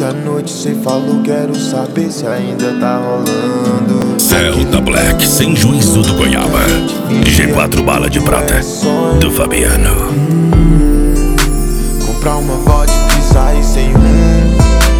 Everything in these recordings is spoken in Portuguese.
Muita noite cê falou, quero saber se ainda tá rolando. Celta Black, sem juízo do Goiaba. G4 bala de prata, do Fabiano. Comprar uma vodka e sair sem rumo.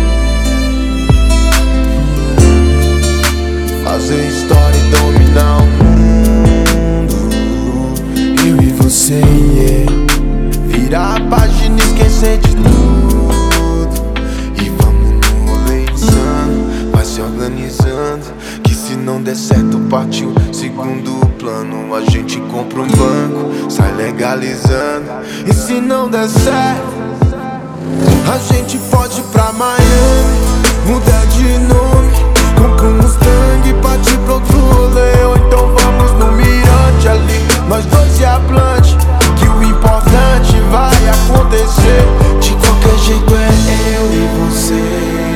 Fazer história e dominar o mundo. Eu e você, yeah. Virar a página e esquecer de tudo. E vamos no rolê insano, vai se organizando, que se não der certo partiu segundo plano. A gente compra um banco, sai legalizando. E se não der certo, a gente pode ir pra Miami, mudar de nome, compra um Mustang e partir pro outro rolê. Ou então vamos no mirante ali, nós dois e a Blunt, que o importante vai acontecer. De qualquer jeito é eu e você.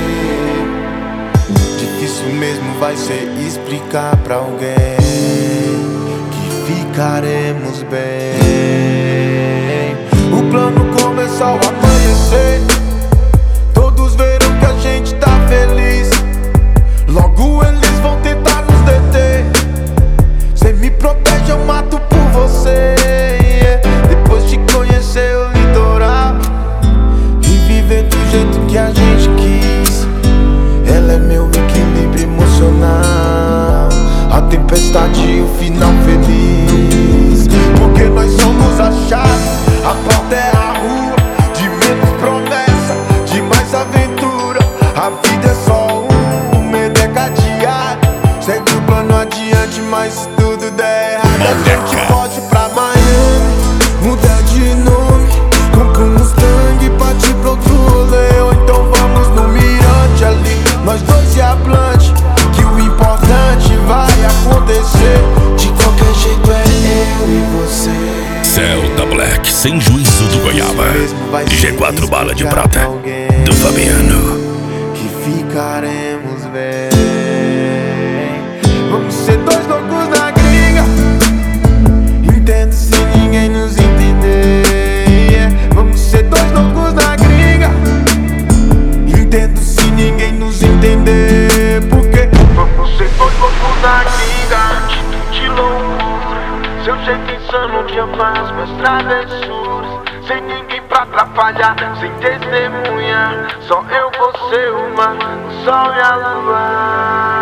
Difícil mesmo vai ser explicar pra alguém que ficaremos bem. O plano começou a amanhecer, todos verão que a gente tá feliz. Logo eles vão tentar nos deter. Cê me protege, eu mato por você, yeah. Depois de conhecer o litoral e viver do jeito que a gente quis, ela é meu equilíbrio emocional, a tempestade e o final feliz. Porque nós somos a chave, a porta é a rua. De menos promessa, de mais aventura. A vida é só um medo é cadeado. Segue o plano adiante, mas se tudo der errado, a gente pode ir pra Miami, mudar de nome, compra um Mustang e partir pro outro rolê. Ou então vamos no mirante ali, nós dois e a Blunt, que o importante vai acontecer. De qualquer jeito é eu e você. Celta Black, sem juízo do Goiaba. G4 bala de prata, do Fabiano. Que ficaremos bem. Vamos ser dois loucos na gringa, entendo se ninguém nos entender, yeah. Vamos ser dois loucos na gringa, entendo se ninguém nos entender. Porque vamos ser dois loucos na gringa, atitude loucura, seu jeito insano que eu faço minhas travessuras, sem ninguém pra atrapalhar, sem testemunha, só eu, você, o mar, o sol e a lua.